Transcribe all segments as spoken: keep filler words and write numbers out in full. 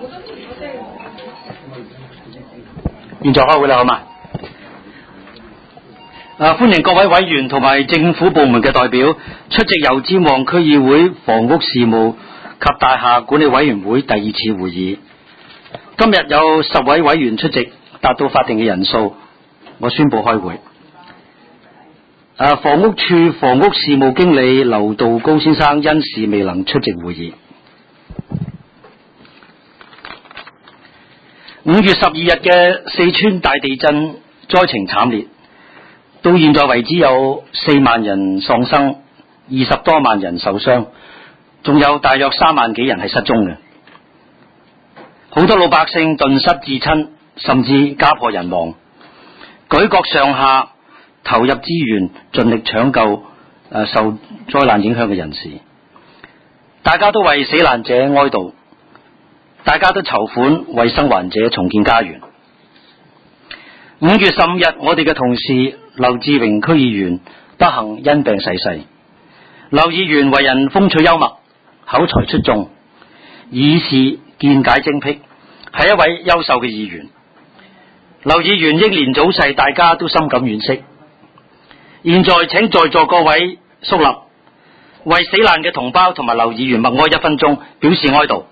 現在開會啦，好嘛？啊，歡迎各位委員同埋政府部門嘅代表出席油尖旺區議會房屋事務及大廈管理委員會第二次會議。今日有十位委員出席，達到法定嘅人數，我宣布開會。啊，房屋處房屋事務經理劉道高先生因事未能出席會議。五月十二日嘅四川大地震災情慘烈，到現在為止有四萬人喪生，二十多萬人受傷，仲有大約三萬幾人係失蹤嘅。好多老百姓頓失至親，甚至家破人亡。舉國上下投入資源，盡力搶救、呃、受災難影響嘅人士。大家都為死難者哀悼，大家都籌款為生還者重建家園。五月十五日，我哋嘅同事劉志榮區議員不幸因病逝世。劉議員為人風趣幽默，口才出眾，議事見解精辟，係一位優秀嘅議員。劉議員英年早逝，大家都深感惋惜。現在請在座各位肅立，為死難嘅同胞同埋劉議員默哀一分鐘，表示哀悼。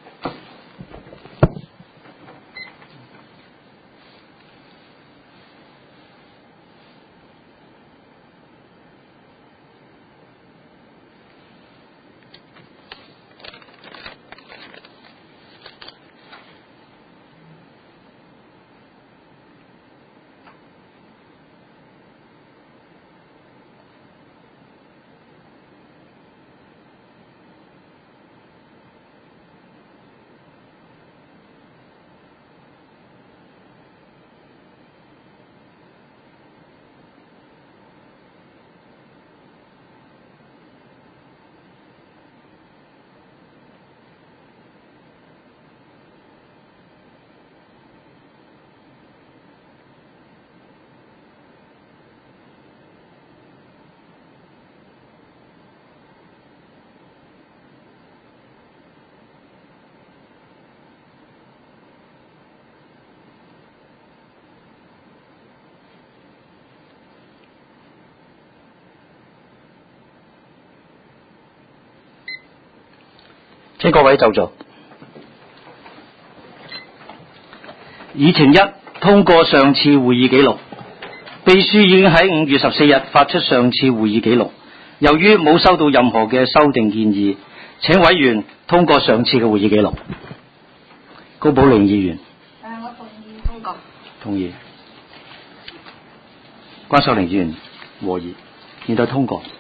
請各位就座。議程一，通過上次會議記錄。秘書已經喺五月十四日發出上次會議記錄，由於冇收到任何嘅修訂建議，請委員通過上次嘅會議記錄。高寶玲議員。誒、呃，我同意通過。同意。關秀玲議員和議，現在通過。